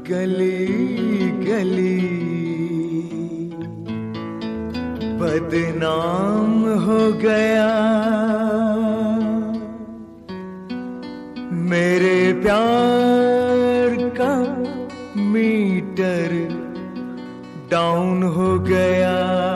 गली गली बदनाम हो गया, मेरे प्यार का मीटर डाउन हो गया।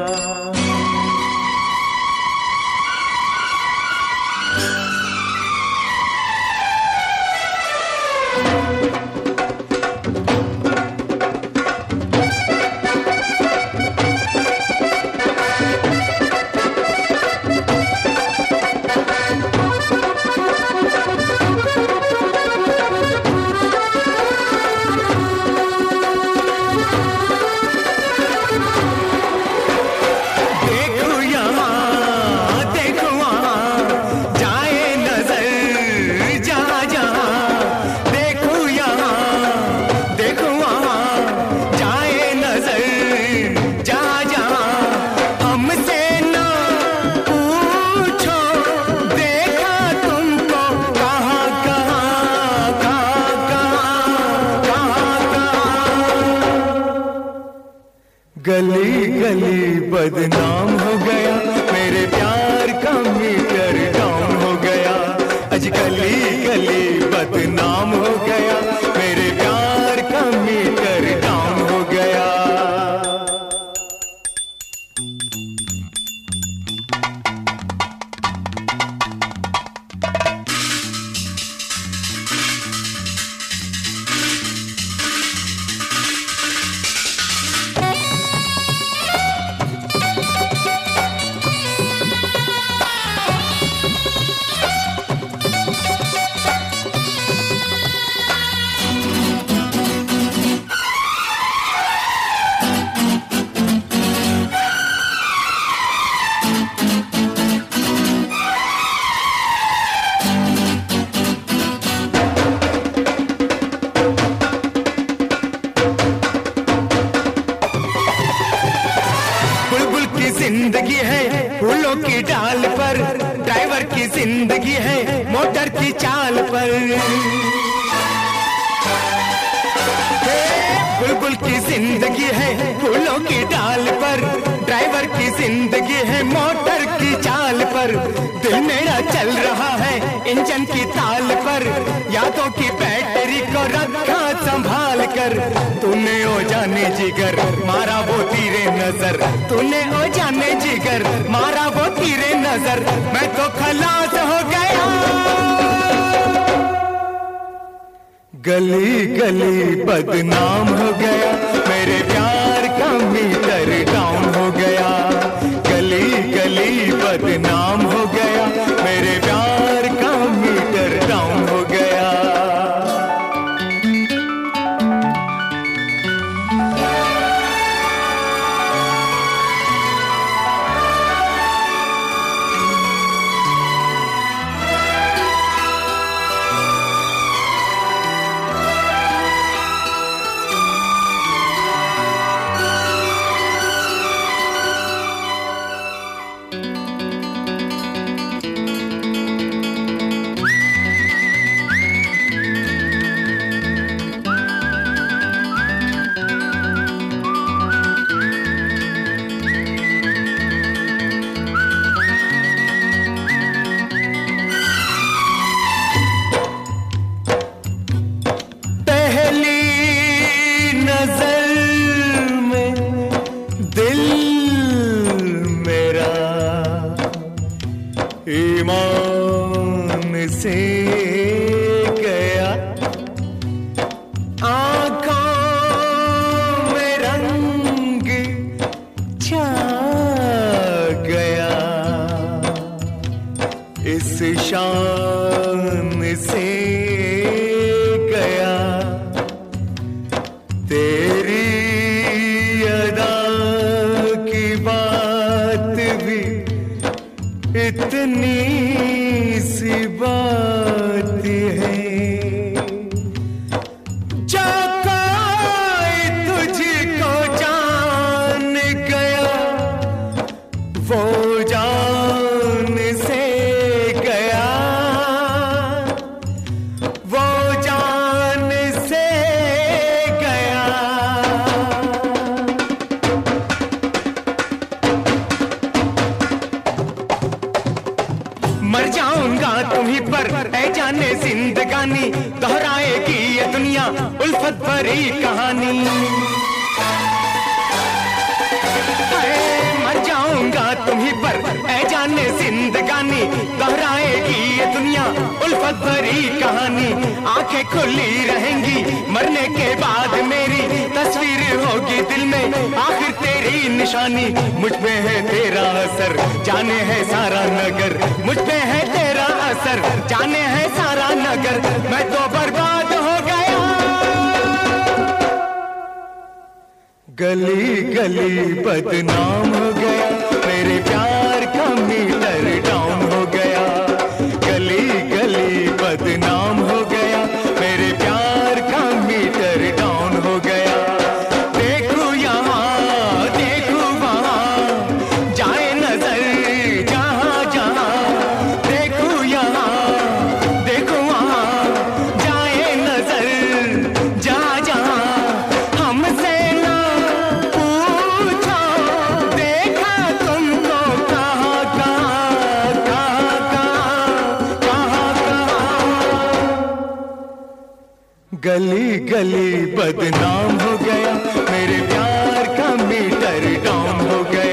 गली गली बदनाम हो गया, मेरे प्यार का मीटर डाउन हो गया। आज गली गली बदनाम हो गया, मेरे प्यार का मीटर डाउन हो गया। जिंदगी है फूलों की डाल पर, ड्राइवर की जिंदगी है मोटर की चाल पर। बुलबुल की जिंदगी है फूलों की डाल पर, ड्राइवर की जिंदगी है मोटर की चाल पर। दिल मेरा चल रहा है इंजन की ताल पर, यादों की बैटरी को रखा संभाल कर। तूने ओ जाने जिगर मारा वो तीरे नजर, तूने ओ जाने जिगर मारा वो तीरे नजर। मैं तो खलास हो गया। गली गली बदनाम हो गया, मेरे प्यार का मीटर डाउन हो गया। गली गली बदनाम हो गया, मेरे प्यार का मीटर डाउन हो गया। ईमान से गया, आँखों में रंग छा गया। इस शान से गया, दुनिया उल्फत भरी कहानी। मर जाऊंगा तुम्हीं पर ऐ जाने जिंदगानी, दोहराएगी ये दुनिया उल्फत भरी कहानी। आंखें खुली रहेंगी मरने के बाद मेरी, तस्वीर होगी दिल में आखिर तेरी निशानी। मुझ पे है तेरा असर जाने है सारा नगर, मुझ पे है तेरा असर जाने है सारा नगर। मैं तो बर्बाद हो गया, गली गली बदनाम हो गया, मेरे प्यार का मीटर डाउन हो गया। गली गली बदनाम हो गया, मेरे प्यार का मीटर डाउन हो गया। देखूं यहाँ देखूं वहाँ, जाए नजर जहाँ जहाँ। देखूं यहाँ देखूं वहाँ, जाए नजर जहाँ जहाँ। हमसे गली गली बदनाम हो गया, मेरे प्यार का मीटर डाउन हो गया।